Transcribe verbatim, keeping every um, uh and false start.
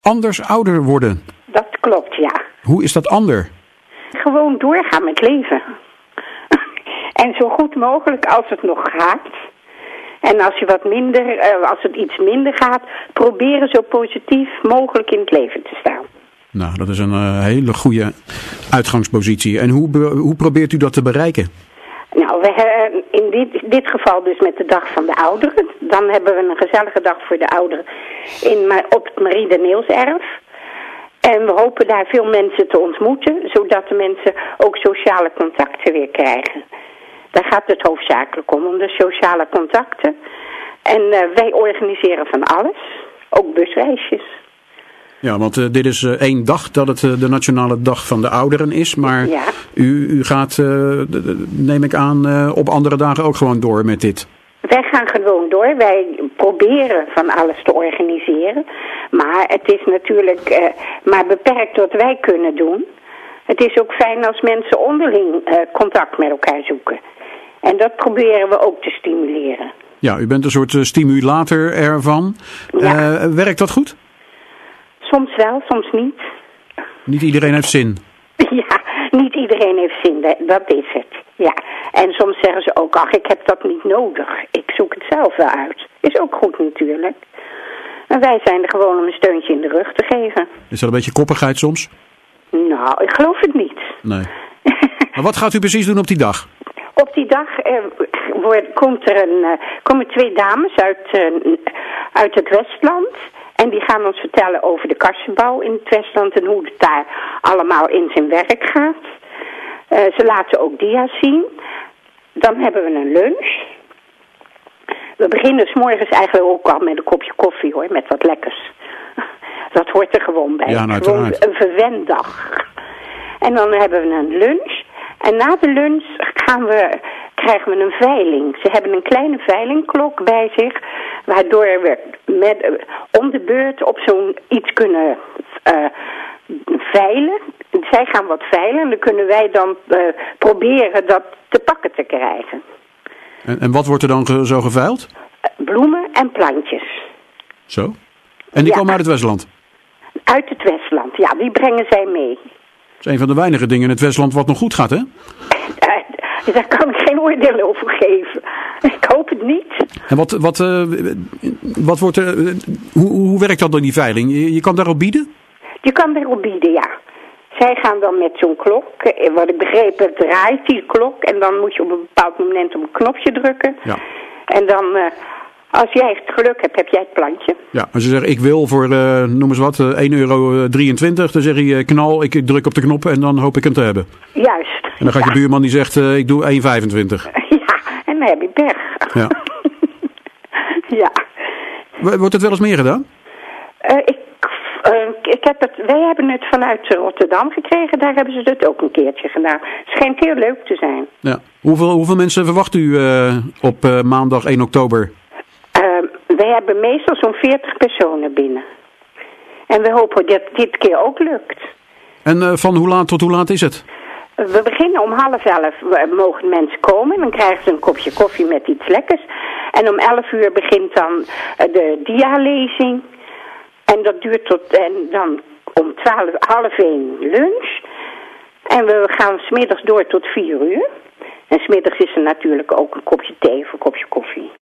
Anders ouder worden. Dat klopt, ja. Hoe is dat ander? Gewoon doorgaan met leven. En zo goed mogelijk als het nog gaat. En als je wat minder, als het iets minder gaat, proberen zo positief mogelijk in het leven te staan. Nou, dat is een uh, hele goede uitgangspositie. En hoe, hoe probeert u dat te bereiken? Nou, we hebben in dit, dit geval dus met de dag van de ouderen. Dan hebben we een gezellige dag voor de ouderen in, op het Marie de Neelserf. En we hopen daar veel mensen te ontmoeten, zodat de mensen ook sociale contacten weer krijgen. Daar gaat het hoofdzakelijk om, om de sociale contacten. En uh, wij organiseren van alles, ook busreisjes. Ja, want uh, dit is uh, één dag dat het uh, de Nationale Dag van de Ouderen is. Maar ja. u, u gaat, uh, neem ik aan, uh, op andere dagen ook gewoon door met dit. Wij gaan gewoon door. Wij proberen van alles te organiseren. Maar het is natuurlijk uh, maar beperkt wat wij kunnen doen. Het is ook fijn als mensen onderling uh, contact met elkaar zoeken. En dat proberen we ook te stimuleren. Ja, u bent een soort uh, stimulator ervan. Ja. Uh, werkt dat goed? Soms wel, soms niet. Niet iedereen heeft zin? Ja, niet iedereen heeft zin, dat is het. Ja. En soms zeggen ze ook, ach, ik heb dat niet nodig. Ik zoek het zelf wel uit. Is ook goed natuurlijk. En wij zijn er gewoon om een steuntje in de rug te geven. Is dat een beetje koppigheid soms? Nou, ik geloof het niet. Nee. Maar wat gaat u precies doen op die dag? Op die dag eh, wordt, komt er een, uh, komen twee dames uit, uh, uit het Westland. En die gaan ons vertellen over de kassenbouw in het Westland en hoe het daar allemaal in zijn werk gaat. Uh, ze laten ook dia's zien. Dan hebben we een lunch. We beginnen 's morgens eigenlijk ook al met een kopje koffie hoor, met wat lekkers. Dat hoort er gewoon bij. Ja, nou, gewoon een verwend dag. En dan hebben we een lunch. En na de lunch gaan we, krijgen we een veiling. Ze hebben een kleine veilingklok bij zich, waardoor we met, uh, om de beurt op zo'n iets kunnen uh, veilen. Zij gaan wat veilen en dan kunnen wij dan uh, proberen dat te pakken te krijgen. En, en wat wordt er dan ge, zo geveild? Uh, bloemen en plantjes. Zo? En die ja. komen uit het Westland? Uit het Westland, ja, die brengen zij mee. Dat is een van de weinige dingen in het Westland wat nog goed gaat, hè? Uh, daar kan ik geen oordeel over geven. Ik hoop het niet. En wat, wat, uh, wat wordt er, uh, hoe, hoe werkt dat dan die veiling? Je, je kan daarop bieden? Je kan daarop bieden, ja. Zij gaan dan met zo'n klok, wat ik begreep, het draait die klok. En dan moet je op een bepaald moment op een knopje drukken. Ja. En dan, uh, als jij het geluk hebt, heb jij het plantje. Ja, als je zegt, ik wil voor, uh, noem eens wat, uh, één euro drieëntwintig. Dan zeg je, uh, knal, ik druk op de knop en dan hoop ik hem te hebben. Juist. En dan gaat ja. je buurman die zegt, uh, ik doe één vijfentwintig. Ja, en dan heb je pech. Ja. Ja. Wordt het wel eens meer gedaan? Uh, ik, uh, ik heb het, wij hebben het vanuit Rotterdam gekregen. Daar hebben ze het ook een keertje gedaan. Het schijnt heel leuk te zijn. Ja. Hoeveel, hoeveel mensen verwacht u uh, op uh, maandag één oktober? Uh, wij hebben meestal zo'n veertig personen binnen. En we hopen dat dit keer ook lukt. En uh, van hoe laat tot hoe laat is het? We beginnen om half elf, mogen mensen komen. Dan krijgen ze een kopje koffie met iets lekkers. En om elf uur begint dan de dialezing. En dat duurt tot, en dan om twaalf, half één lunch. En we gaan 's middags door tot vier uur. En 's middags is er natuurlijk ook een kopje thee of een kopje koffie.